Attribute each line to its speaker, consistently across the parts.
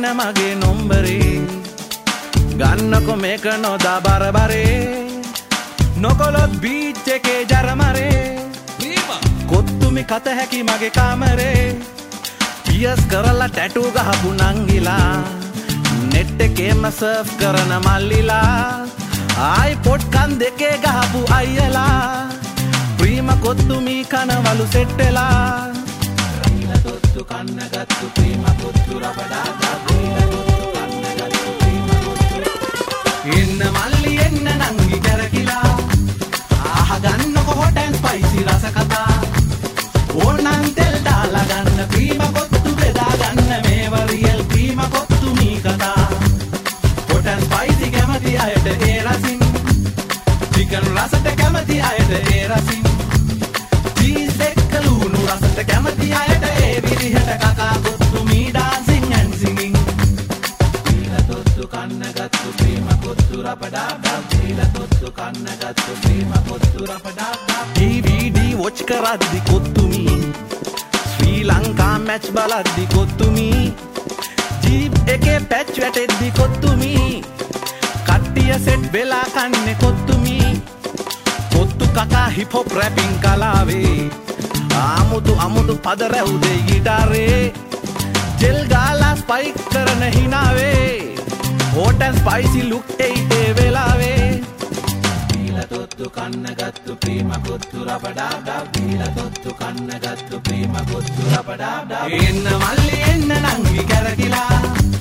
Speaker 1: මගේ නොම්බරේ ගන්නකො මේක නොදා බරබරේ නොකොලොත් බීච් එකේ ජරමරේ කොත්තුමි කත හැකි මගේ කාමරේ පියස් කරලා ටැටු ගහපු නංගිලා නෙට් එකේම සර්ෆ් කරන මල්ලිලා ආයි පොට්කන් දෙකේ ගහපු අයියලා ප්‍රීම කොත්තුමි කනවලු සෙට්ටලා රීලා තොත්තු කන්න ගත්තු ප්‍රීම කොත්තු රබඩා එන්න මල්ලි එන්න නංගි කැරකිලා අහගන්නකො hot and spicy රස කතා ඕනනම් තෙල් දාලා ගන්න ප්‍රීම කොත්තු බෙදා ගන්න මේව රියල් ප්‍රීම කොත්තු මී කතා hot and spicy කැමති අයට ඒ රසින් චිකන් රසට කැමති අයට ඒ රසින් චීස් එක්ක ලුණු රසට කැමති අයට ඒ විදිහට කකා කොත්තු මී ඩාන්සින් ඇන්ඩ් සිංගින් රීලා තොත්තු කන්න ගත්තු ප්‍රීම කොත්තු රපඩා රීලා තොත්තු කන්න ගත්තු ප්‍රීම කොත්තු රපඩා DVD watch කරද්දි කොත්තුමි ශ්‍රී ලංකා මැච් බලද්දි කොත්තුමි ජීප් එකේ පැච් වැටෙද්දි කොත්තුමි කට්ටිය සෙට් වෙලා කන්නේ කොත්තුමි කොත්තු කකා හිප් හොප් රැපින් කලාවේ අමුතු පද රැවුදේ ගිටාරේ ජෙල් ගාලා ස්පයික් කරන හිනාවේ hot and spicy look ඒ වෙලාවේ රීලා තොත්තු කන්න ගත්තු ප්‍රීම කොත්තු රබඩා රීලා තොත්තු කන්න ගත්තු ප්‍රීම කොත්තු රබඩා එන්න මල්ලි එන්න නංගි කැරකිලා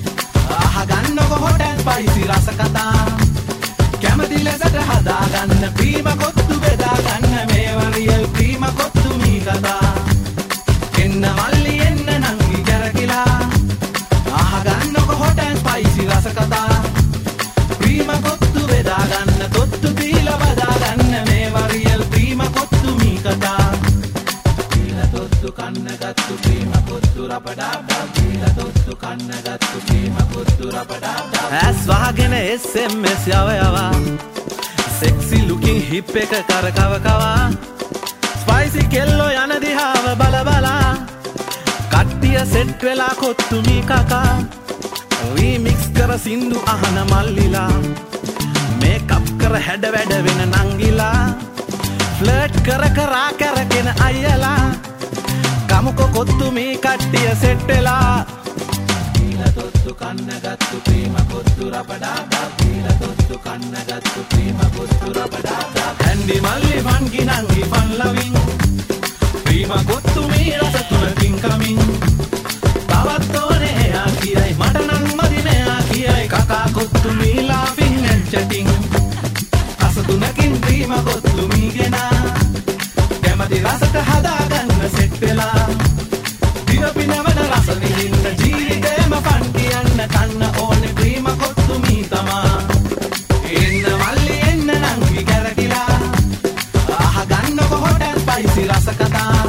Speaker 1: අහගන්නකො hot and spicy රස කතා කැමති ලෙසට හදා ගන්න ප්‍රීම කොත්තු බෙදා ගන්න මේව රියල් ප්‍රීම කොත්තු මී කතා එන්න මල්ලි එන්න නංගි කැරකිලා අහගන්නකො hot and spicy රස කතා ප්‍රීම කොත්තු බෙදා ගන්න තොත්තු දීලා බදා ගන්න මේවා රියල් ප්‍රීම කොත්තු මී කතා රීලා තොත්තු කන්න ගත්තු ප්‍රීම කොත්තු රබඩා රීලා තොත්තු කන්න ගත්තු ප්‍රීම කොත්තු රබඩා ඇස් වහගෙන SMS යවයවා sexy looking hip එක කරකව කවා spicy කෙල්ලෝ යන දිහාව බල බලා කට්ටිය සෙට් වෙලා කොත්තු මී කකා රීමික්ස් කර සින්දු අහන මල්ලිලා මේකප් කර හැඩ වැඩ වෙන නංගිලා ෆ්ලර්ට් කර කරා කරගෙන අයියලා කමුකො කොත්තු මේ කට්ටිය සෙට් වෙලා රීලා තොත්තු කන්න ගත්තු ප්‍රීම කොත්තු රබඩා රීලා තොත්තු කන්න ගත්තු ප්‍රීම කොත්තු රබඩා හැන්ඩි මල්ලි ෆන්කි නංගි ෆන් ලවින් ප්‍රීම කොත්තු මේ රස තුනකින් කමින් තවත් ඕනේ එයා කියයි මට නම් මදි මෙයා කියයි කකා කොත්තු මී laughing and chatting රස තුනකින් ප්‍රීම කොත්තු මී ගෙනා කැමති රසට හදාගන්න සෙට් වෙලා දිව පිනවන රස විඳින්න ජීවිතේම ෆන් කියන්න කන්න ඕනේ ප්‍රීම කොත්තු මී තමා එන්න මල්ලි එන්න නංගි කැරකිලා අහගන්නකො hot and spicy රස කතා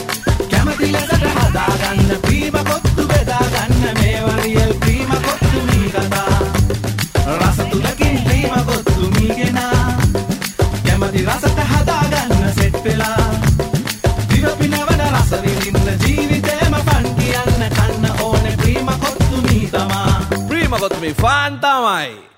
Speaker 1: කැමති ලෙසට හදාගන්න ප්‍රීම කොත්තු බෙදා ගන්න මේවා රියල් ප්‍රීම කොත්තු මී කතා රස තුනකින් ප්‍රීම කොත්තු මී ගෙනා කැමති රසට හදාගන්න සෙට් වෙලා දිව පිනවන රස විඳින්න ජීවිතේම ෆන් කියන්න කන්න ඕනේ ප්‍රීම කොත්තු මී තමා ප්‍රීම කොත්තු මී ෆන් තමයි